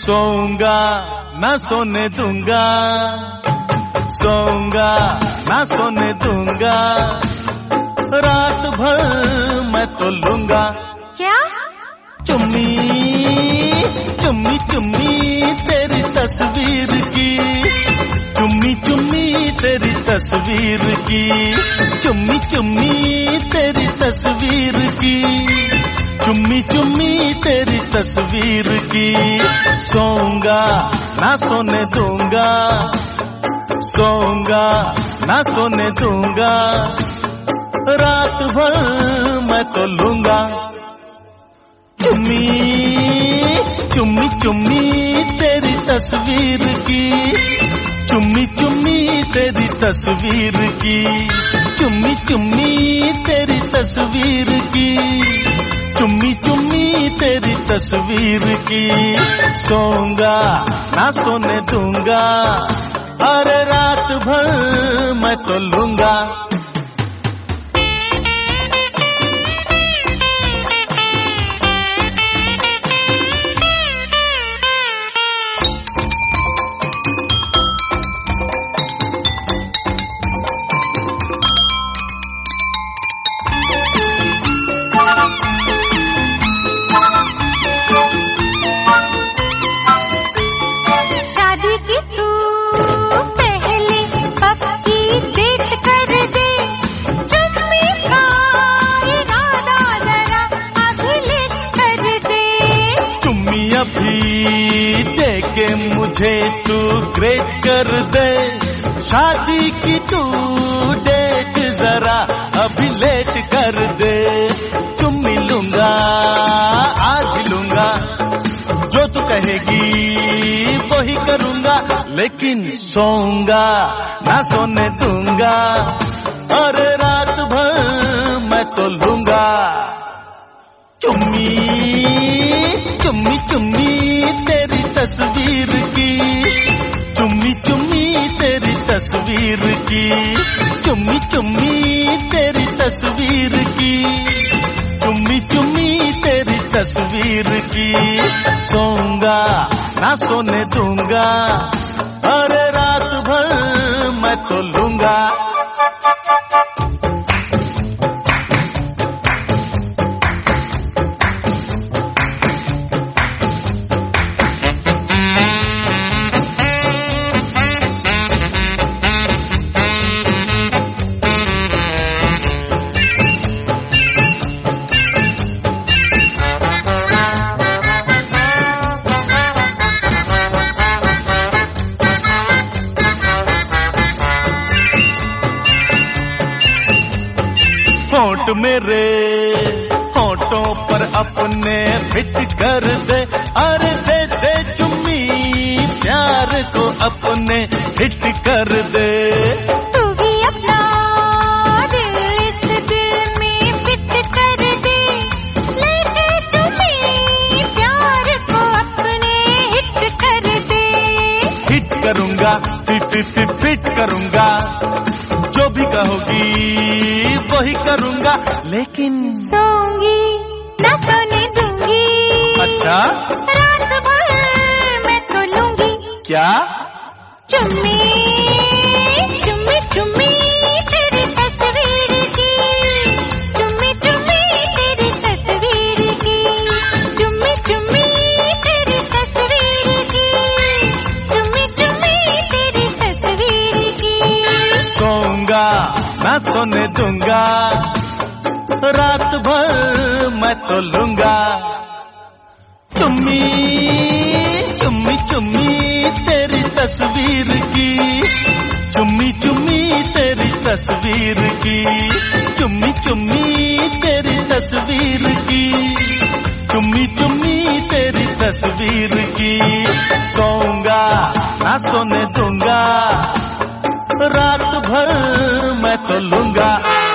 सोऊंगा ना सोने दूंगा, सोऊंगा ना सोने दूंगा, रात भर मैं तो लूंगा। क्या? चुम्मी चुम्मी चुम्मी तेरी तस्वीर की, चुम्मी चुम्मी तेरी तस्वीर की, चुम्मी चुम्मी तेरी तस्वीर की, चुम्मी चुम्मी तेरी तस्वीर की। सोऊंगा ना सोने दूंगा, सोऊंगा ना सोने दूंगा, रात भर मैं तो लूंगा। चुम्मी चुम्मी चुम्मी तेरी तस्वीर की, चुम्मी चुम्मी तेरी तस्वीर की, चुम्मी चुम्मी तेरी तस्वीर की, चुम्मी चुम्मी तेरी तस्वीर की। सोऊंगा ना सोने दूंगा, अरे रात भर मैं तो लूंगा। अभी देके मुझे तू ग्रेट कर दे, शादी की तू डेट जरा अभी लेट कर दे। चुम्मी लूंगा आज लूंगा, जो तू कहेगी वही करूंगा, लेकिन सोऊंगा ना सोने दूंगा, और रात भर मैं तो लूंगा। चुम्मी चुम्मी चुम्मी तेरी तस्वीर की, चुम्मी चुम्मी तेरी तस्वीर की, चुम्मी चुम्मी तेरी तस्वीर की, चुम्मी चुम्मी तेरी तस्वीर की। सोऊंगा ना सोने दूंगा, अरे रात भर मैं तो लूंगा। होंठ मेरे होंठों पर अपने फिट कर दे, अरे दे दे चुम्मी प्यार को अपने हिट कर दे। तू भी अपना दिल इस दिल में फिट कर दे, लेके चुम्मी प्यार को अपने हिट कर दे। हिट करूंगा फिट करूंगा, जो भी कहोगी वही करूंगा, लेकिन सोऊंगी ना सोने दूंगी। अच्छा? रात भर मैं तो लूंगी। क्या? चुम्मी चुम्मी चुम्मी तेरी तस्वीर की, चुम्मी चुम्मी तेरी तस्वीर की, चुम्मी चुम्मी तेरी तस्वीर की, चुम्मी चुम्मी तेरी तस्वीर की। सोऊंगा ना सोने दूंगा, रात भर मैं तो लूंगा। चुम्मी चुम्मी चुम्मी तेरी तस्वीर की, चुम्मी चुम्मी तेरी तस्वीर की, चुम्मी चुम्मी तेरी तस्वीर की, चुम्मी चुम्मी तेरी तस्वीर की। सोऊंगा ना सोने दूंगा, रात भर मैं तो लूंगा।